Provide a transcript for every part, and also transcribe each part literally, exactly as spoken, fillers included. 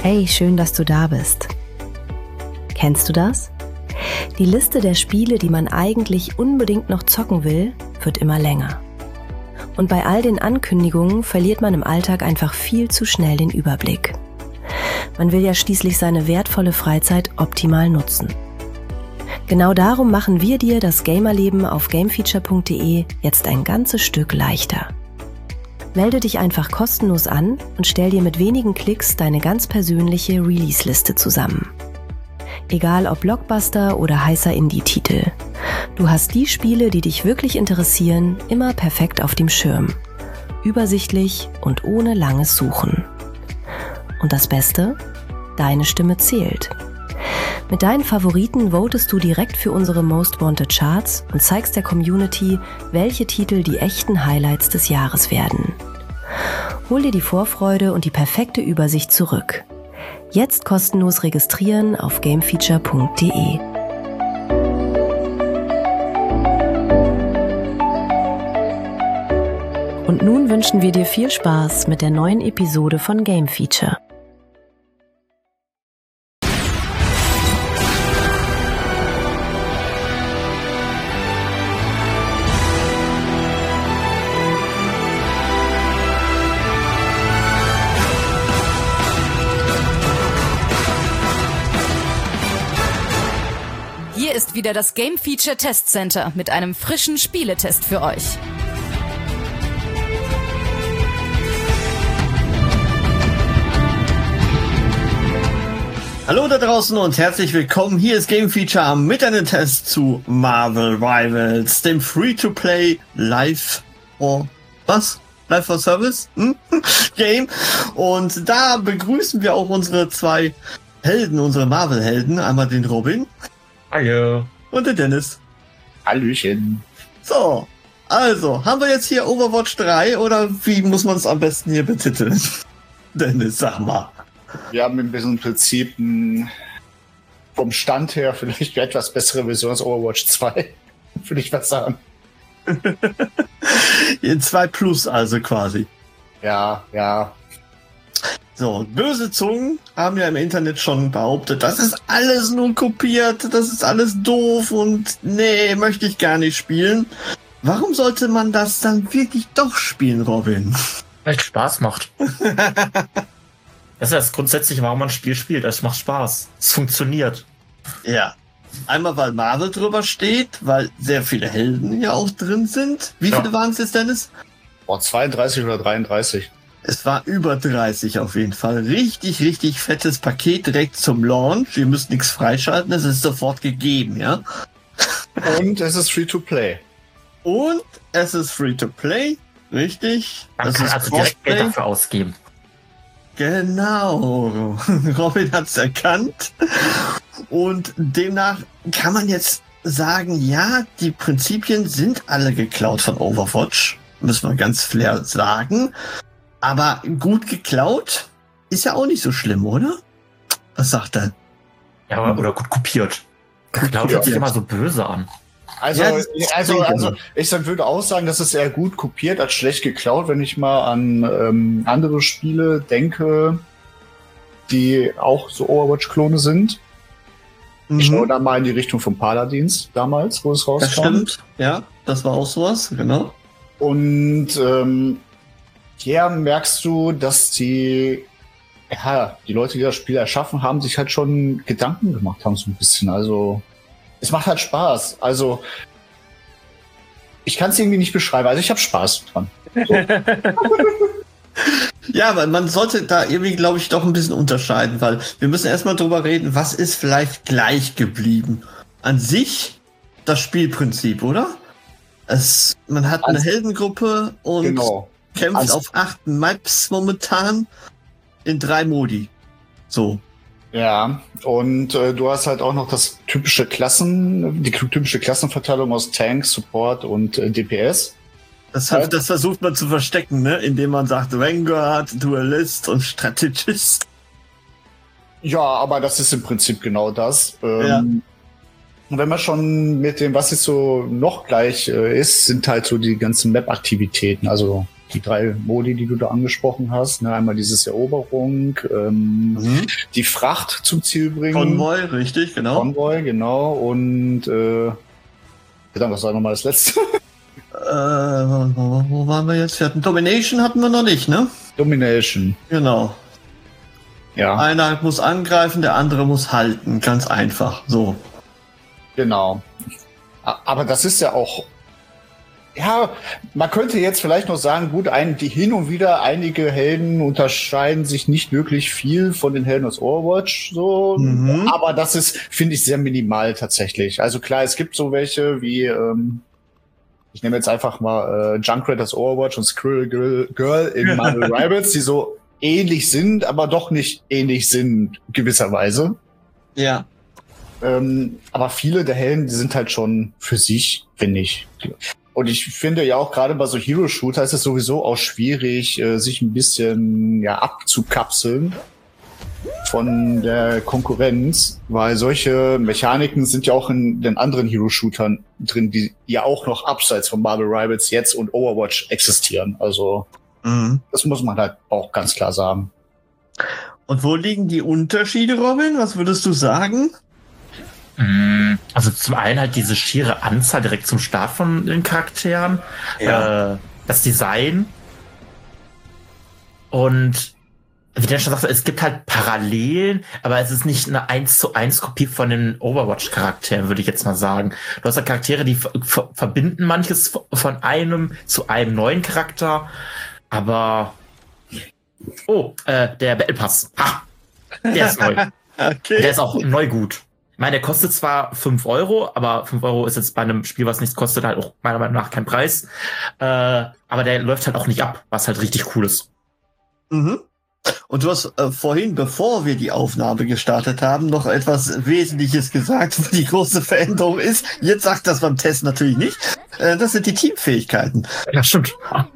Hey, schön, dass du da bist. Kennst du das? Die Liste der Spiele, die man eigentlich unbedingt noch zocken will, wird immer länger. Und bei all den Ankündigungen verliert man im Alltag einfach viel zu schnell den Überblick. Man will ja schließlich seine wertvolle Freizeit optimal nutzen. Genau darum machen wir dir das Gamerleben auf gamefeature punkt de jetzt ein ganzes Stück leichter. Melde dich einfach kostenlos an und stell dir mit wenigen Klicks deine ganz persönliche Release-Liste zusammen. Egal ob Blockbuster oder heißer Indie-Titel. Du hast die Spiele, die dich wirklich interessieren, immer perfekt auf dem Schirm. Übersichtlich und ohne langes Suchen. Und das Beste? Deine Stimme zählt. Mit deinen Favoriten votest du direkt für unsere Most Wanted Charts und zeigst der Community, welche Titel die echten Highlights des Jahres werden. Hol dir die Vorfreude und die perfekte Übersicht zurück. Jetzt kostenlos registrieren auf gamefeature punkt de. Und nun wünschen wir dir viel Spaß mit der neuen Episode von Game Feature. Hier ist wieder das Game Feature Test Center mit einem frischen Spieletest für euch. Hallo da draußen und herzlich willkommen. Hier ist Game Feature mit einem Test zu Marvel Rivals, dem Free-to-Play Live for was? Live for Service hm? Game. Und da begrüßen wir auch unsere zwei Helden, unsere Marvel-Helden. Einmal den Robin. Hallo. Und den Dennis. Hallöchen. So, also, haben wir jetzt hier Overwatch drei oder wie muss man es am besten hier betiteln? Dennis, sag mal. Wir haben im Prinzip ein, vom Stand her vielleicht eine etwas bessere Version als Overwatch zwei. Würde ich was sagen. zwei Plus also quasi. Ja, ja. So, böse Zungen haben ja im Internet schon behauptet, das ist alles nur kopiert, das ist alles doof und nee, möchte ich gar nicht spielen. Warum sollte man das dann wirklich doch spielen, Robin? Weil es Spaß macht. Das ist das grundsätzlich, warum man ein Spiel spielt. Es macht Spaß. Es funktioniert. Ja. Einmal, weil Marvel drüber steht, weil sehr viele Helden ja auch drin sind. Wie ja. viele waren es jetzt, Dennis? Boah, zweiunddreißig oder dreiunddreißig. Es war über dreißig auf jeden Fall. Richtig, richtig fettes Paket direkt zum Launch. Ihr müsst nichts freischalten, es ist sofort gegeben, ja? Und es ist Free-to-Play. Und es ist Free-to-Play, richtig. Man das kann ist also direkt Geld dafür ausgeben. Genau. Robin hat es erkannt. Und demnach kann man jetzt sagen, ja, die Prinzipien sind alle geklaut von Overwatch. Müssen wir ganz fair sagen. Aber gut geklaut ist ja auch nicht so schlimm, oder? Was sagt er? Ja, aber, oder gut kopiert. Geklaut hört sich immer so böse an. Also, Ja, also, also ich würde auch sagen, dass es eher gut kopiert als schlecht geklaut, wenn ich mal an ähm, andere Spiele denke, die auch so Overwatch-Klone sind. Mhm. Ich schaue da mal in die Richtung von Paladins damals, wo es rauskam. Das stimmt, ja, das war auch sowas, genau. Und ähm, hier merkst du, dass die, ja, die Leute, die das Spiel erschaffen haben, sich halt schon Gedanken gemacht haben, so ein bisschen. Also, es macht halt Spaß. Also, ich kann es irgendwie nicht beschreiben. Also, ich habe Spaß dran. So. Ja, aber man sollte da irgendwie, glaube ich, doch ein bisschen unterscheiden, weil wir müssen erstmal drüber reden, was ist vielleicht gleich geblieben. An sich das Spielprinzip, oder? Es, man hat eine also, Heldengruppe und genau. kämpft also, auf acht Maps momentan in drei Modi. So. Ja, und äh, du hast halt auch noch das typische Klassen, die typische Klassenverteilung aus Tank, Support und äh, D P S. Das, hat, das versucht man zu verstecken, ne? Indem man sagt Vanguard, Duelist und Strategist. Ja, aber das ist im Prinzip genau das. Ähm, ja. Und wenn man schon mit dem, was jetzt so noch gleich äh, ist, sind halt so die ganzen Map-Aktivitäten. Also die drei Modi, die du da angesprochen hast. Ne? Einmal dieses Eroberung, ähm, mhm. die Fracht zum Ziel bringen. Konvoi, richtig, genau. Konvoi, genau. Und äh, dann, was war nochmal das letzte? äh, wo, wo waren wir jetzt? Wir hatten Domination hatten wir noch nicht, ne? Domination. Genau. Ja. Einer muss angreifen, der andere muss halten. Ganz einfach. So. Genau. Aber das ist ja auch. Ja, man könnte jetzt vielleicht noch sagen, gut, ein, die hin und wieder einige Helden unterscheiden sich nicht wirklich viel von den Helden aus Overwatch, so. Mhm. Aber das ist, finde ich, sehr minimal tatsächlich. Also klar, es gibt so welche wie, ähm, ich nehme jetzt einfach mal äh, Junkrat aus Overwatch und Squirrel Girl, Girl in Marvel Rivals, die so ähnlich sind, aber doch nicht ähnlich sind, gewisserweise. Ja. Ähm, aber viele der Helden, die sind halt schon für sich, finde ich. Und ich finde ja auch gerade bei so Hero-Shooter ist es sowieso auch schwierig, äh, sich ein bisschen ja abzukapseln von der Konkurrenz, weil solche Mechaniken sind ja auch in den anderen Hero-Shootern drin, die ja auch noch abseits von Marvel Rivals jetzt und Overwatch existieren. Also mhm. das muss man halt auch ganz klar sagen. Und wo liegen die Unterschiede, Robin? Was würdest du sagen? Also zum einen halt diese schiere Anzahl direkt zum Start von den Charakteren, ja. äh, das Design und wie der schon sagte, es gibt halt Parallelen, aber es ist nicht eine eins zu eins Kopie von den Overwatch-Charakteren, würde ich jetzt mal sagen. Du hast ja Charaktere, die ver- verbinden manches von einem zu einem neuen Charakter, aber oh, äh, der Battle Pass, ha, der ist neu. Okay. Der ist auch neu gut. Ich meine, der kostet zwar fünf Euro, aber fünf Euro ist jetzt bei einem Spiel, was nichts kostet, halt auch meiner Meinung nach kein Preis. Äh, aber der läuft halt auch nicht ab, was halt richtig cool ist. Mhm. Und du hast äh, vorhin, bevor wir die Aufnahme gestartet haben, noch etwas Wesentliches gesagt, wo die große Veränderung ist. Jetzt sagt das beim Test natürlich nicht. Äh, das sind die Teamfähigkeiten. Ja, stimmt.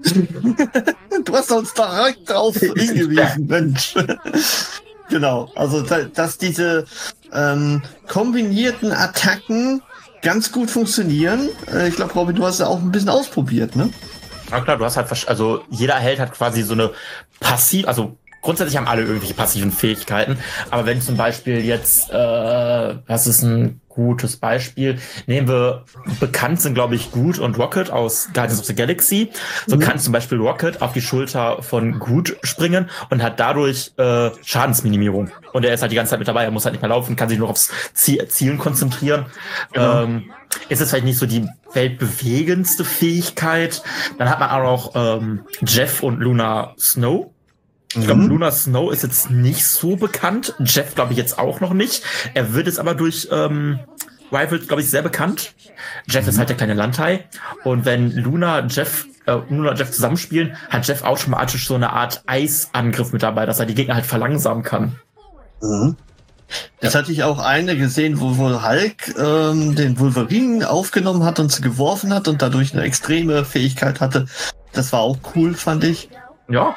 Du hast uns direkt drauf hingewiesen, Mensch. Genau, also dass diese ähm, kombinierten Attacken ganz gut funktionieren. Äh, ich glaube, Robin, du hast ja auch ein bisschen ausprobiert, ne? Ja klar, du hast halt, also jeder Held hat quasi so eine passiv, also grundsätzlich haben alle irgendwelche passiven Fähigkeiten, aber wenn zum Beispiel jetzt, äh, das ist ein gutes Beispiel, nehmen wir, bekannt sind glaube ich Groot und Rocket aus Guardians of the Galaxy, so mhm. kann zum Beispiel Rocket auf die Schulter von Groot springen und hat dadurch äh, Schadensminimierung und er ist halt die ganze Zeit mit dabei, er muss halt nicht mehr laufen, kann sich nur aufs Ziel, Zielen konzentrieren. Genau. Ähm, ist es vielleicht nicht so die weltbewegendste Fähigkeit, dann hat man auch noch ähm, Jeff und Luna Snow. Ich glaube, mhm. Luna Snow ist jetzt nicht so bekannt. Jeff glaube ich jetzt auch noch nicht. Er wird jetzt aber durch ähm, Rivals, glaube ich, sehr bekannt. Jeff mhm. ist halt der kleine Landhai. Und wenn Luna Jeff, äh, Luna und Jeff zusammenspielen, hat Jeff automatisch so eine Art Eisangriff mit dabei, dass er die Gegner halt verlangsamen kann. Mhm. Das hatte ich auch eine gesehen, wo wohl Hulk ähm, den Wolverine aufgenommen hat und sie geworfen hat und dadurch eine extreme Fähigkeit hatte. Das war auch cool, fand ich. Ja.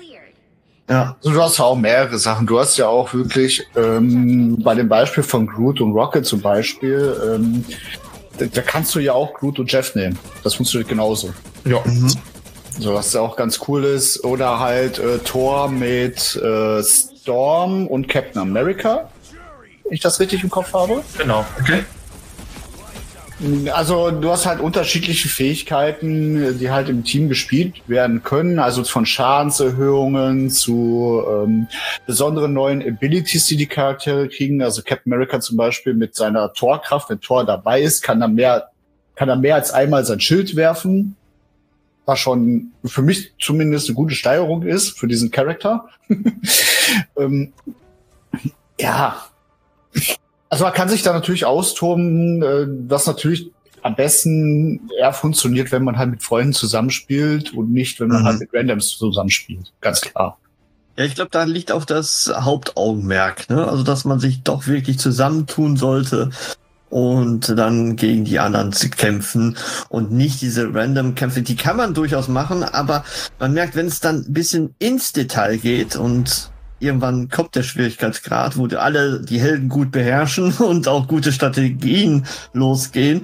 Ja. Also du hast auch mehrere Sachen. Du hast ja auch wirklich ähm, bei dem Beispiel von Groot und Rocket zum Beispiel, ähm, da, da kannst du ja auch Groot und Jeff nehmen. Das funktioniert genauso. Ja. Mhm. So, was ja auch ganz cool ist. Oder halt äh, Thor mit äh, Storm und Captain America. Wenn ich das richtig im Kopf habe. Genau. Okay. Also du hast halt unterschiedliche Fähigkeiten, die halt im Team gespielt werden können, also von Schadenserhöhungen zu ähm, besonderen neuen Abilities, die die Charaktere kriegen. Also Captain America zum Beispiel mit seiner Torkraft, wenn Thor dabei ist, kann er mehr, kann er mehr als einmal sein Schild werfen, was schon für mich zumindest eine gute Steigerung ist für diesen Charakter. ähm, ja. Also man kann sich da natürlich austoben, was natürlich am besten eher funktioniert, wenn man halt mit Freunden zusammenspielt und nicht, wenn man mhm. halt mit Randoms zusammenspielt. Ganz klar. Ja, ich glaube, da liegt auch das Hauptaugenmerk, ne? Also, dass man sich doch wirklich zusammentun sollte und dann gegen die anderen zu kämpfen und nicht diese Random-Kämpfe. Die kann man durchaus machen, aber man merkt, wenn es dann ein bisschen ins Detail geht und irgendwann kommt der Schwierigkeitsgrad, wo alle die Helden gut beherrschen und auch gute Strategien losgehen.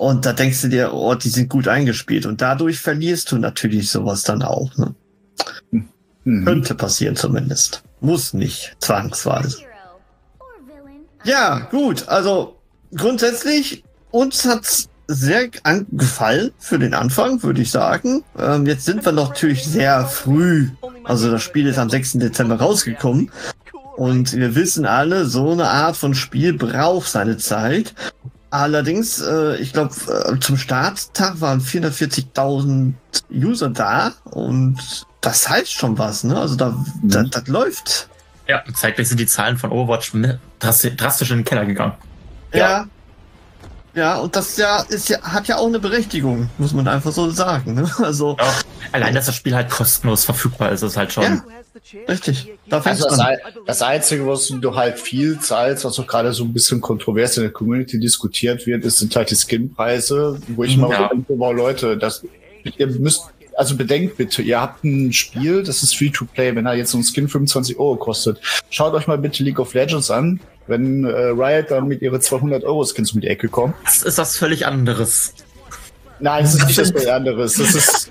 Und da denkst du dir, oh, die sind gut eingespielt. Und dadurch verlierst du natürlich sowas dann auch. Ne? Mhm. Könnte passieren zumindest. Muss nicht, zwangsweise. Ja, gut. Also grundsätzlich, uns hat's sehr gefallen für den Anfang, würde ich sagen. Ähm, jetzt sind wir noch natürlich sehr früh. Also das Spiel ist am sechsten Dezember rausgekommen. Und wir wissen alle, so eine Art von Spiel braucht seine Zeit. Allerdings, äh, ich glaube, äh, zum Starttag waren vierhundertvierzigtausend User da und das heißt schon was, ne? Also da, mhm. da das läuft. Ja, zeitgleich sind die Zahlen von Overwatch drastisch in den Keller gegangen. Ja. Ja, ja und das ja ist ja hat ja auch eine Berechtigung, muss man einfach so sagen, ne? Also ja, allein, dass das Spiel halt kostenlos verfügbar ist, ist halt schon. Ja. Richtig. Da also das, das Einzige, was du halt viel zahlst, was auch gerade so ein bisschen kontrovers in der Community diskutiert wird, ist, sind halt die Skinpreise, wo ich mal ja. so denke, wow, Leute, das, ihr müsst, also bedenkt bitte, ihr habt ein Spiel, das ist Free-to-Play, wenn er jetzt so ein Skin fünfundzwanzig Euro kostet. Schaut euch mal bitte League of Legends an, wenn äh, Riot dann mit ihre zweihundert Euro Skins um die Ecke kommt. Das ist was völlig anderes. Nein, das ist nicht das völlig anderes. Das ist,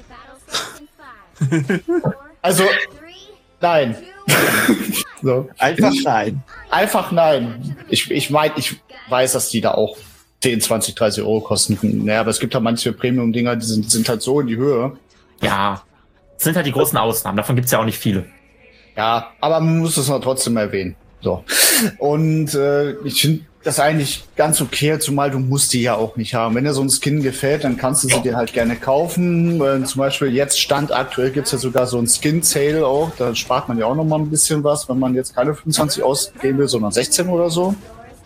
also, nein. So. Einfach nein. Einfach nein. Ich, ich meine, ich weiß, dass die da auch zehn, zwanzig, dreißig Euro kosten. Naja, aber es gibt halt manche Premium-Dinger, die sind, sind halt so in die Höhe. Ja, das sind halt die großen Ausnahmen. Davon gibt's ja auch nicht viele. Ja, aber man muss es noch trotzdem erwähnen. So. Und äh, ich finde das eigentlich ganz okay, zumal du musst die ja auch nicht haben. Wenn dir so ein Skin gefällt, dann kannst du sie dir halt gerne kaufen. Äh, zum Beispiel jetzt Stand aktuell gibt's ja sogar so ein Skin-Sale auch. Da spart man ja auch noch mal ein bisschen was, wenn man jetzt keine fünfundzwanzig ausgeben will, sondern sechzehn oder so.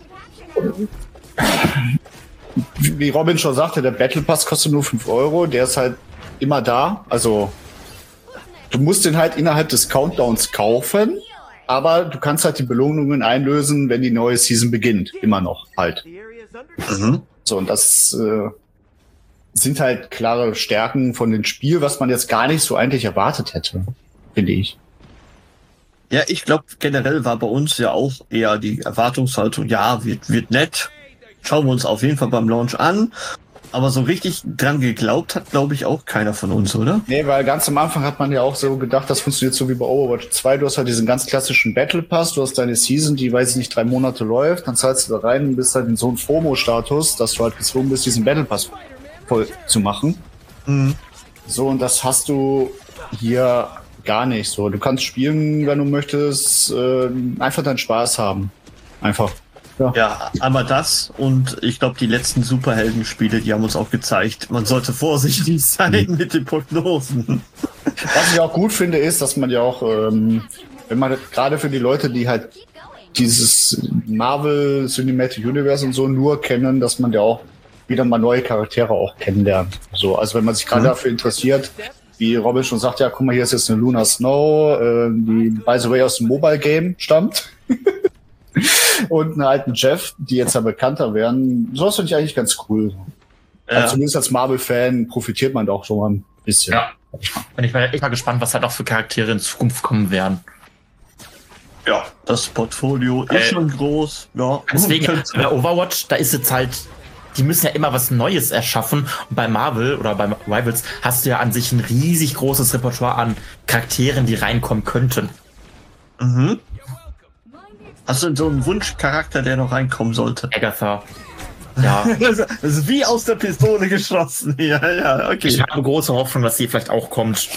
Wie Robin schon sagte, der Battle Pass kostet nur fünf Euro. Der ist halt immer da. Also du musst den halt innerhalb des Countdowns kaufen. Aber du kannst halt die Belohnungen einlösen, wenn die neue Season beginnt. Immer noch halt. Mhm. So, und das äh, sind halt klare Stärken von dem Spiel, was man jetzt gar nicht so eigentlich erwartet hätte, finde ich. Ja, ich glaube, generell war bei uns ja auch eher die Erwartungshaltung, ja, wird, wird nett. Schauen wir uns auf jeden Fall beim Launch an. Aber so richtig dran geglaubt hat, glaube ich, auch keiner von uns, oder? Nee, weil ganz am Anfang hat man ja auch so gedacht, das funktioniert so wie bei Overwatch zwei. Du hast halt diesen ganz klassischen Battle Pass, du hast deine Season, die, weiß ich nicht, drei Monate läuft, dann zahlst du da rein und bist halt in so einem FOMO-Status, dass du halt gezwungen bist, diesen Battle Pass voll zu machen. Mhm. So, und das hast du hier gar nicht so. Du kannst spielen, wenn du möchtest, äh, einfach deinen Spaß haben. Einfach. Ja. ja, einmal das und ich glaube, die letzten Superheldenspiele, die haben uns auch gezeigt, man sollte vorsichtig sein mit den Prognosen. Was ich auch gut finde, ist, dass man ja auch, ähm, wenn man gerade für die Leute, die halt dieses Marvel Cinematic Universe und so nur kennen, dass man ja auch wieder mal neue Charaktere auch kennenlernt. So, also wenn man sich gerade mhm. dafür interessiert, wie Robin schon sagt, ja, guck mal, hier ist jetzt eine Luna Snow, äh, die by the way aus dem Mobile Game stammt. Und einen alten Jeff, die jetzt ja bekannter werden. Sowas finde ich eigentlich ganz cool. Ja. Also zumindest als Marvel-Fan profitiert man da auch schon mal ein bisschen. Ja. Bin ich mal echt mal gespannt, was halt auch für Charaktere in Zukunft kommen werden. Ja, das Portfolio ist äh, schon groß. Ja. Deswegen, bei Overwatch, da ist jetzt halt, die müssen ja immer was Neues erschaffen. Und bei Marvel oder bei Rivals hast du ja an sich ein riesig großes Repertoire an Charakteren, die reinkommen könnten. Mhm. Hast du so einen Wunschcharakter, der noch reinkommen sollte? Agatha. Ja. Das ist wie aus der Pistole geschossen. Ja, ja, okay. Ich habe große Hoffnung, dass sie vielleicht auch kommt.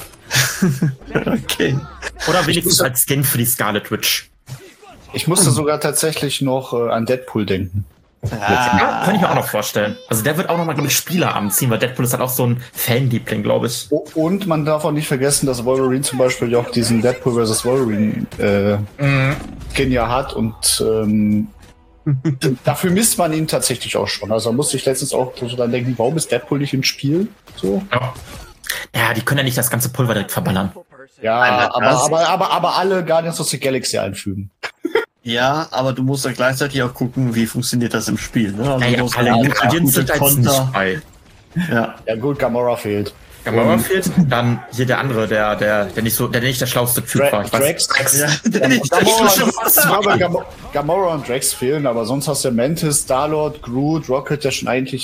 Okay. Oder wenigstens als Skin für die Scarlet Witch. Ich musste sogar tatsächlich noch äh, an Deadpool denken. Ah. Ja, kann ich mir auch noch vorstellen. Also der wird auch nochmal, glaube ich, Spieler anziehen, weil Deadpool ist halt auch so ein Fanliebling, glaube ich. Und man darf auch nicht vergessen, dass Wolverine zum Beispiel ja auch diesen Deadpool versus. Wolverine äh, mhm. Skin ja hat und ähm, dafür misst man ihn tatsächlich auch schon. Also da musste ich letztens auch so dann denken, warum ist Deadpool nicht im Spiel? So. Ja. Ja, die können ja nicht das ganze Pulver direkt verballern. Ja, aber, aber, aber, aber alle Guardians of the Galaxy einfügen. Ja, aber du musst ja gleichzeitig auch gucken, wie funktioniert das im Spiel. Ne? Also ja, ja, alle Guardians sind jetzt nicht bei. Ja. Ja gut, Gamora fehlt. Gamora um, fehlt, dann hier der andere, der, der, der nicht so, der nicht der schlauste Typ Dra war. Ich Drax, Drax. Ja, der nicht Gamora, Gamora, Gamora und Drax fehlen, aber sonst hast du Mantis, Star-Lord, Groot, Rocket, der schon eigentlich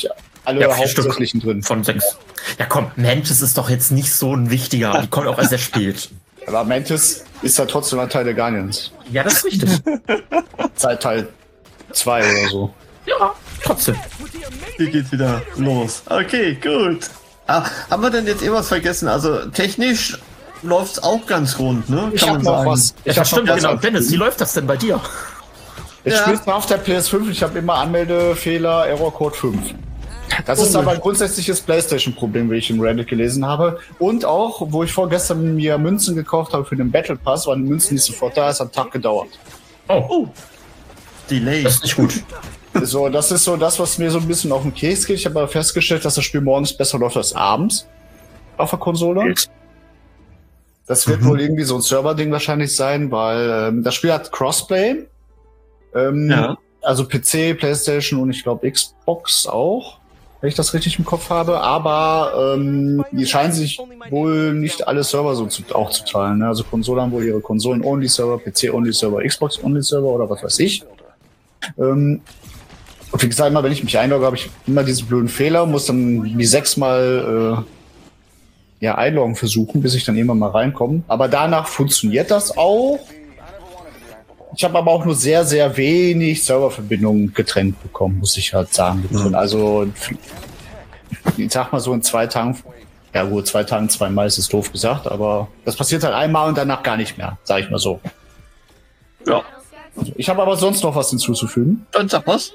alle Ja, vier hauptsächlichen drin. Von sechs. Ja komm, Mantis ist doch jetzt nicht so ein wichtiger. Die kommt auch erst sehr spät. Aber Mantis ist ja trotzdem ein Teil der Guardians. Ja, das ist richtig. Seit Teil zwei oder so. Ja, trotzdem. Hier geht's wieder los. Okay, gut. Ah, haben wir denn jetzt irgendwas vergessen? Also technisch läuft's auch ganz rund, ne? Ich hab noch was. Ja, Ich das hab stimmt, noch genau. was. Dennis, wie läuft das denn bei dir? Ich Ja. spiele auf der P S fünf, ich habe immer Anmeldefehler, Errorcode fünf. Das ist aber ein grundsätzliches PlayStation-Problem, wie ich im Reddit gelesen habe. Und auch, wo ich vorgestern mir Münzen gekauft habe für den Battle Pass, waren die Münzen nicht sofort da, es hat einen Tag gedauert. Oh, Delay. das ist nicht gut. So, das ist so das, was mir so ein bisschen auf den Keks geht. Ich habe aber festgestellt, dass das Spiel morgens besser läuft als abends auf der Konsole. Das wird Mhm. wohl irgendwie so ein Server-Ding wahrscheinlich sein, weil ähm, das Spiel hat Crossplay. Ähm, Ja. Also P C, PlayStation und ich glaube Xbox auch, wenn ich das richtig im Kopf habe. Aber ähm, die scheinen sich wohl nicht alle Server so zu, auch zu teilen. Ne? Also Konsolen haben wohl ihre Konsolen-Only-Server, P C-Only-Server, Xbox-Only-Server oder was weiß ich. Ähm, und wie gesagt, immer wenn ich mich einlogge, habe ich immer diesen blöden Fehler, muss dann die sechsmal äh, ja, einloggen versuchen, bis ich dann irgendwann mal reinkomme. Aber danach funktioniert das auch. Ich habe aber auch nur sehr, sehr wenig Serververbindungen getrennt bekommen, muss ich halt sagen. Mhm. Also, ich sag mal so in zwei Tagen, ja gut, zwei Tagen, zweimal ist es doof gesagt, aber das passiert halt einmal und danach gar nicht mehr, sag ich mal so. Ja. Ich habe aber sonst noch was hinzuzufügen. Dann sag was.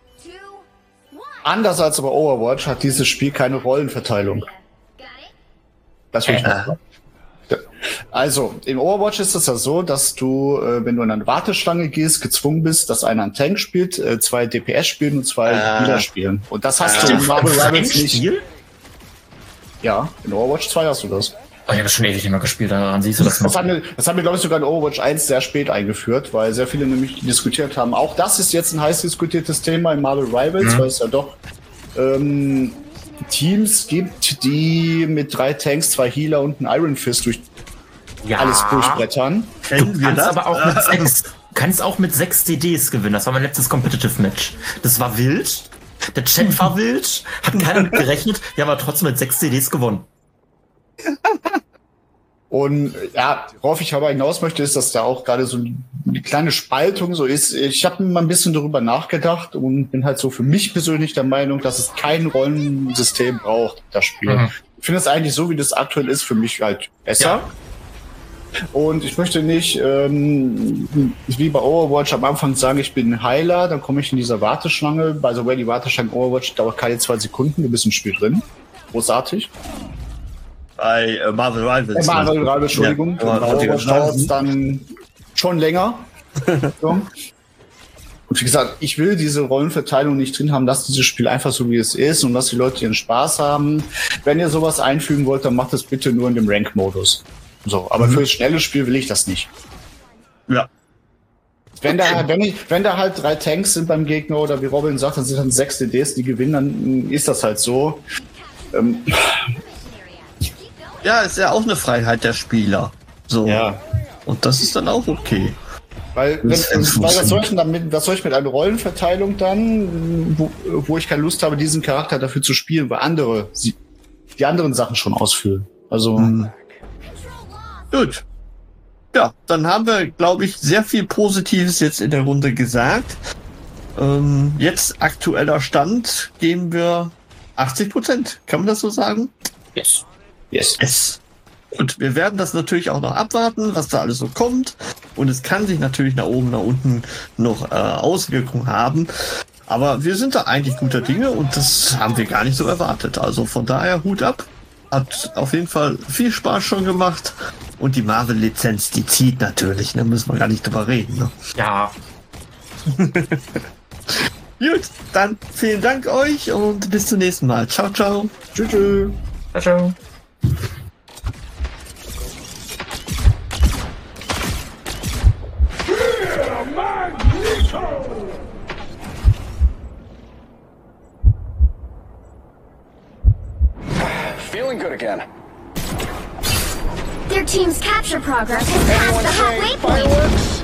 Anders als bei Overwatch hat dieses Spiel keine Rollenverteilung. Das will ich Äh. mal. Also, in Overwatch ist es ja so, dass du, äh, wenn du in eine Warteschlange gehst, gezwungen bist, dass einer einen Tank spielt, äh, zwei D P S spielen und zwei Äh. Healer spielen. Und das hast Äh. du in Marvel Rivals nicht. Spiel? Ja, in Overwatch zwei hast du das. Oh, ich habe schon ewig nicht mehr gespielt, daran siehst du das Das noch. haben wir, das haben wir, glaube ich, sogar in Overwatch eins sehr spät eingeführt, weil sehr viele nämlich diskutiert haben. Auch das ist jetzt ein heiß diskutiertes Thema in Marvel Rivals, Mhm. weil es ja doch ähm, Teams gibt, die mit drei Tanks, zwei Healer und einen Iron Fist durch Ja, alles durchbrettern. du Kennen wir kannst das? aber auch mit sechs, kannst auch mit sechs D Ds gewinnen. Das war mein letztes Competitive Match. Das war wild. Der Chat war wild, hat keiner mit gerechnet. Wir haben aber trotzdem mit sechs D Ds gewonnen. Und ja, worauf ich aber hinaus möchte, ist, dass da auch gerade so eine kleine Spaltung so ist. Ich habe mal ein bisschen darüber nachgedacht und bin halt so für mich persönlich der Meinung, dass es kein Rollensystem braucht, das Spiel. Mhm. Ich finde es eigentlich so, wie das aktuell ist, für mich halt besser. Ja. Und ich möchte nicht, ähm, wie bei Overwatch am Anfang sagen, ich bin ein Heiler, dann komme ich in dieser Warteschlange. By the way, die Warteschlange Overwatch dauert keine zwei Sekunden, du bist im Spiel drin. Großartig. Bei äh, Marvel Rivals. Äh, Marvel Rivals, Entschuldigung. Ja, Bei Overwatch dauert es dann schon länger. So. Und wie gesagt, ich will diese Rollenverteilung nicht drin haben, lass dieses Spiel einfach so, wie es ist und lass die Leute ihren Spaß haben. Wenn ihr sowas einfügen wollt, dann macht es bitte nur in dem Rank-Modus. So, aber Mhm. für das schnelle Spiel will ich das nicht. Ja. Wenn da, wenn, ich, wenn da halt drei Tanks sind beim Gegner oder wie Robin sagt, dann sind dann sechs D Ds, die gewinnen, dann ist das halt so. Ähm, Ja, ist ja auch eine Freiheit der Spieler. So. ja. Und das ist dann auch okay. Weil, wenn, Das- das weil was, soll ich funktioniert. denn damit, was soll ich mit einer Rollenverteilung dann, wo, wo ich keine Lust habe, diesen Charakter dafür zu spielen, weil andere sie, die anderen Sachen schon ausfüllen. Also, Mhm. Gut. Ja, dann haben wir, glaube ich, sehr viel Positives jetzt in der Runde gesagt. Ähm, jetzt aktueller Stand geben wir achtzig Prozent. Kann man das so sagen? Yes. yes. Yes. Und wir werden das natürlich auch noch abwarten, was da alles so kommt. Und es kann sich natürlich nach oben, nach unten noch äh, Auswirkungen haben. Aber wir sind da eigentlich guter Dinge und das haben wir gar nicht so erwartet. Also von daher Hut ab. Hat auf jeden Fall viel Spaß schon gemacht. Und die Marvel-Lizenz, die zieht natürlich. Da müssen wir gar nicht drüber reden. Ne? Ja. Gut, dann vielen Dank euch und bis zum nächsten Mal. Ciao, ciao. Tschüss. Tschüss. Ciao, ciao. Feeling good again. Their team's capture progress has passed Anyone the say halfway point. fireworks?